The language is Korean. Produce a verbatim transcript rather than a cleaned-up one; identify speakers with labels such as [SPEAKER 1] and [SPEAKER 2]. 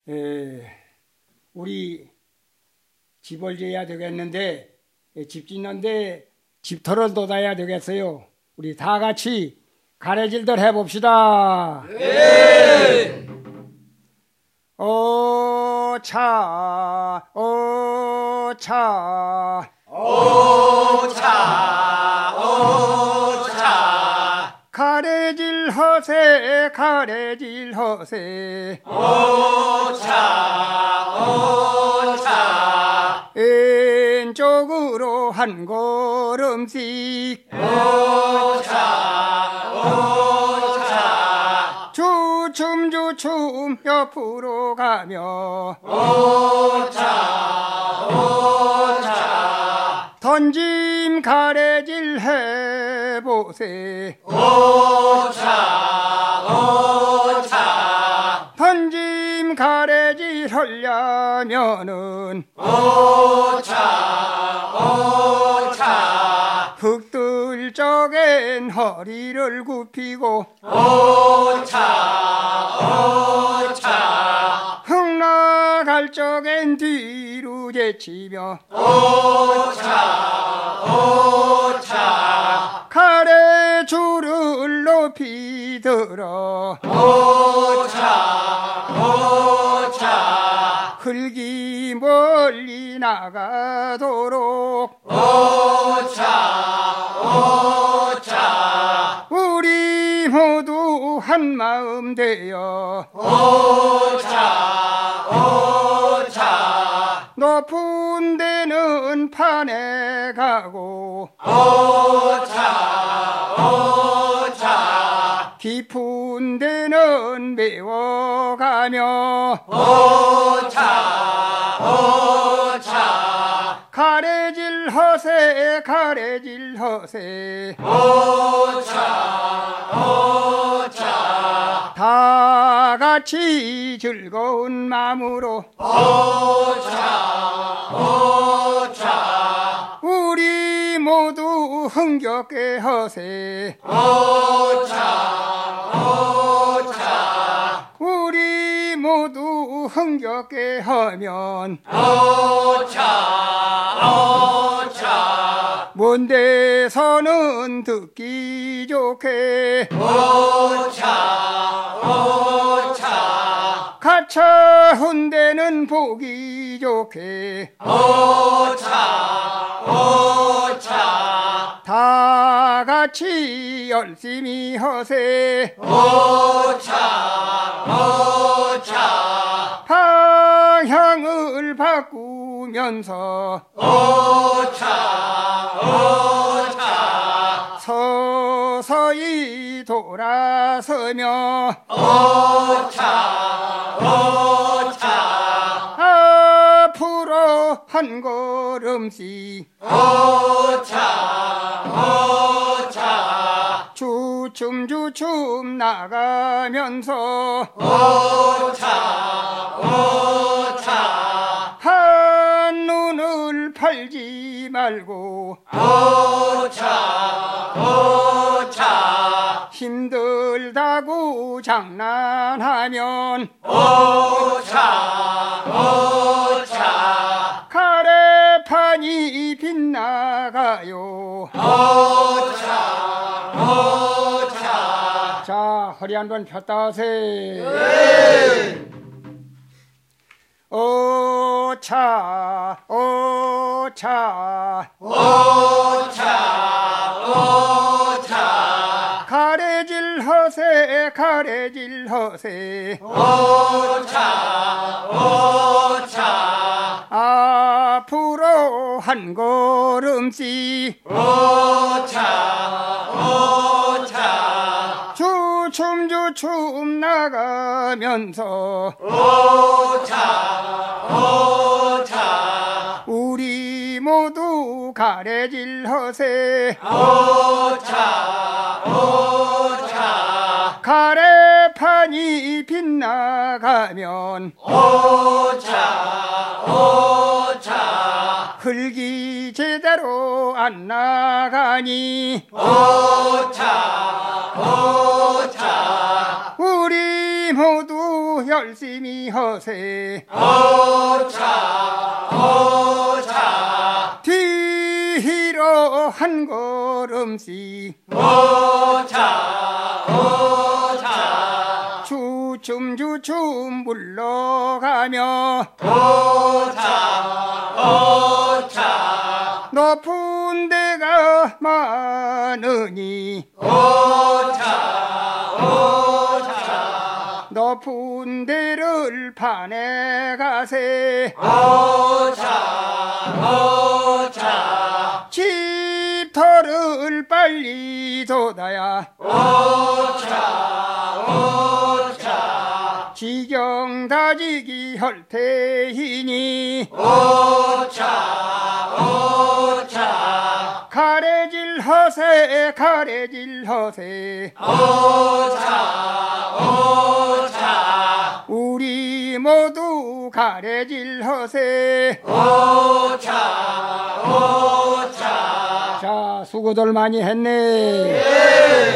[SPEAKER 1] 에, 우리 집을 지어야 되겠는데 집 짓는데 집터를 돋아야 되겠어요. 우리 다 같이 가래질들 해봅시다.
[SPEAKER 2] 네.
[SPEAKER 1] 오차 오차
[SPEAKER 2] 오차 오차
[SPEAKER 1] 가래질 허세 가래질 허세
[SPEAKER 2] 오차 오차
[SPEAKER 1] 왼쪽으로 한 걸음씩
[SPEAKER 2] 오차 오차
[SPEAKER 1] 주춤 주춤 옆으로 가며
[SPEAKER 2] 오차 오차
[SPEAKER 1] 던짐 가래질 해보세
[SPEAKER 2] 오차 오차
[SPEAKER 1] 던짐 가래질 하려면은
[SPEAKER 2] 오차 오차
[SPEAKER 1] 흙들 적엔 허리를 굽히고
[SPEAKER 2] 오차 오차
[SPEAKER 1] 흙 나갈 적엔 뒤로 제치며
[SPEAKER 2] 오차 오차
[SPEAKER 1] 가래줄을 높이 들어
[SPEAKER 2] 오차 오차
[SPEAKER 1] 흙이 멀리 나가도록
[SPEAKER 2] 오차 오차
[SPEAKER 1] 우리 모두 한마음 되어
[SPEAKER 2] 오차 오차
[SPEAKER 1] 높은 데는 판에 가고
[SPEAKER 2] 오차 오차
[SPEAKER 1] 깊은 데는 메워가며
[SPEAKER 2] 오차 오차
[SPEAKER 1] 가래질 허세 가래질 허세
[SPEAKER 2] 오차 오차
[SPEAKER 1] 다 같이 즐거운 마음으로
[SPEAKER 2] 오차 오차
[SPEAKER 1] 우리 모두 흥겹게 허세
[SPEAKER 2] 오차 오차
[SPEAKER 1] 우리 모두 흥겹게 하면
[SPEAKER 2] 오차 오차
[SPEAKER 1] 먼 데서는 듣기 좋게
[SPEAKER 2] 오차 오차
[SPEAKER 1] 가차훈 데는 보기 좋게
[SPEAKER 2] 오차 오차
[SPEAKER 1] 다 같이 열심히 허세
[SPEAKER 2] 오차 오차
[SPEAKER 1] 방향을 바꾸면서
[SPEAKER 2] 오차 오차
[SPEAKER 1] 서서히 돌아서며
[SPEAKER 2] 오차 오차
[SPEAKER 1] 앞으로 한 걸음씩
[SPEAKER 2] 오차 오차
[SPEAKER 1] 주춤 주춤 나가면서
[SPEAKER 2] 오차 오차
[SPEAKER 1] 한눈을 팔지 말고
[SPEAKER 2] 오차 오차
[SPEAKER 1] 힘들다고 장난하면
[SPEAKER 2] 오차 오차
[SPEAKER 1] 가래판이 빗나가요.
[SPEAKER 2] 오차 오차
[SPEAKER 1] 자, 허리 한번 폈다 하세요.
[SPEAKER 2] 네.
[SPEAKER 1] 오차 오차
[SPEAKER 2] 오차 오차
[SPEAKER 1] 가래질 허세 가래질 허세
[SPEAKER 2] 오차 오차
[SPEAKER 1] 앞으로 한 걸음씩
[SPEAKER 2] 오차 오차
[SPEAKER 1] 주춤 주춤 나가면서
[SPEAKER 2] 오차 오차
[SPEAKER 1] 우리 모두 가래질 허세
[SPEAKER 2] 오차 오차
[SPEAKER 1] 가래판이 빗나가면
[SPEAKER 2] 오차 오차
[SPEAKER 1] 흙이 제대로 안 나가니
[SPEAKER 2] 오차 오차
[SPEAKER 1] 우리 모두 열심히 허세
[SPEAKER 2] 오차 오차
[SPEAKER 1] 뒤로 한 걸음씩
[SPEAKER 2] 오차 오차
[SPEAKER 1] 주춤 주춤 물러가며
[SPEAKER 2] 오차 오차
[SPEAKER 1] 높은 데가 많으니
[SPEAKER 2] 오차 오차
[SPEAKER 1] 높은 데를 파내 가세
[SPEAKER 2] 오차 오차
[SPEAKER 1] 집터를 빨리 돋아야
[SPEAKER 2] 오차 오차
[SPEAKER 1] 지경 다지기 할 테이니
[SPEAKER 2] 오차 오차
[SPEAKER 1] 가래질 허세 가래질 허세
[SPEAKER 2] 오차 오차
[SPEAKER 1] 우리 모두 가래질 허세
[SPEAKER 2] 오차 오차
[SPEAKER 1] 자 수고들 많이 했네.
[SPEAKER 2] 예.